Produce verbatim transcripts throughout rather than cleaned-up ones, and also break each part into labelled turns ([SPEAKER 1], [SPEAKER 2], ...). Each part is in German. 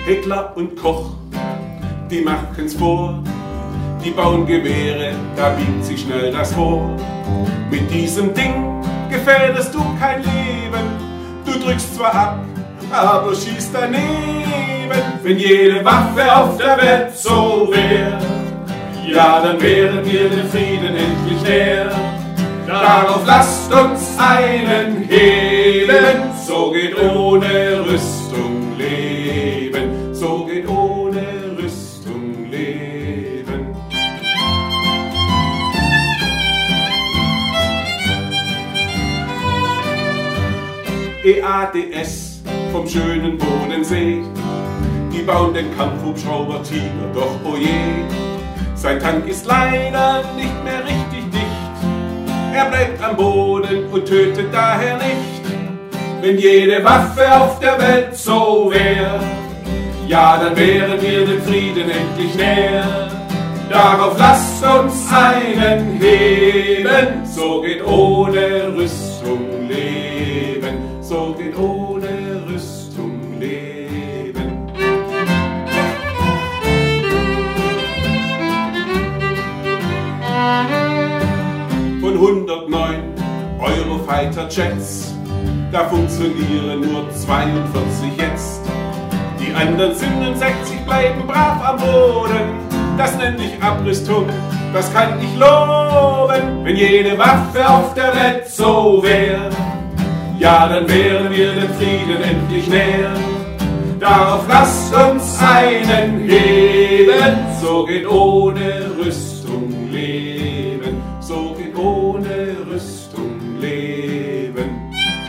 [SPEAKER 1] Heckler und Koch, die machen's vor. Die bauen Gewehre, da biegt sich schnell das Rohr. Mit diesem Ding gefährdest du kein Leben. Du drückst zwar ab, aber schießt daneben. Wenn jede Waffe auf der Welt so wär, ja, dann wären wir dem Frieden endlich näher. Darauf lasst uns einen heben. So geht ohne Rüstung leben. So geht ohne Rüstung leben. E A D S vom schönen Bodensee, die bauen den Kampfhubschrauber Tiger, doch oje, sein Tank ist leider nicht mehr richtig dicht. Er bleibt am Boden und tötet daher nicht. Wenn jede Waffe auf der Welt so wär, ja, dann wären wir dem Frieden endlich näher. Darauf lasst uns einen heben. So geht ohne Rüstung leben. So geht ohne Rüstung leben. Von hundertneun Eurofighter-Jets, da funktionieren nur zweiundvierzig jetzt. Die anderen siebenundsechzig bleiben brav am Boden. Das nennt ich Abrüstung, das kann ich loben. Wenn jede Waffe auf der Welt so wär, ja, dann wären wir dem Frieden endlich näher. Darauf lasst uns einen heben. So geht ohne Rüstung leben. So geht ohne Rüstung leben.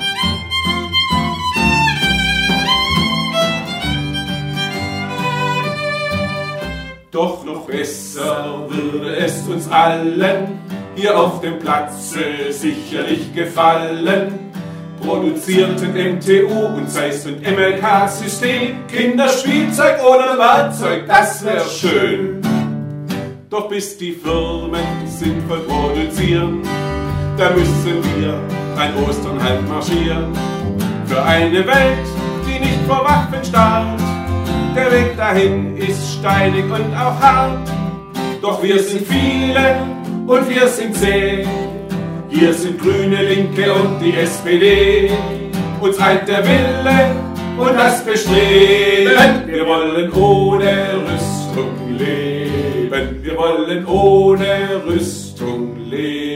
[SPEAKER 1] Doch noch besser würde es uns allen hier auf dem Platze sicherlich gefallen. Produzierten M T U und Zeiss und M L K-System, Kinderspielzeug oder Werkzeug, das wär schön. Doch bis die Firmen sinnvoll produzieren, da müssen wir ein Ostern halt marschieren. Für eine Welt, die nicht vor Waffen starrt, der Weg dahin ist steinig und auch hart. Doch wir sind viele und wir sind zäh. Hier sind Grüne, Linke und die S P D. Uns eint der Wille und das Bestreben. Wir wollen ohne Rüstung leben. Wir wollen ohne Rüstung leben.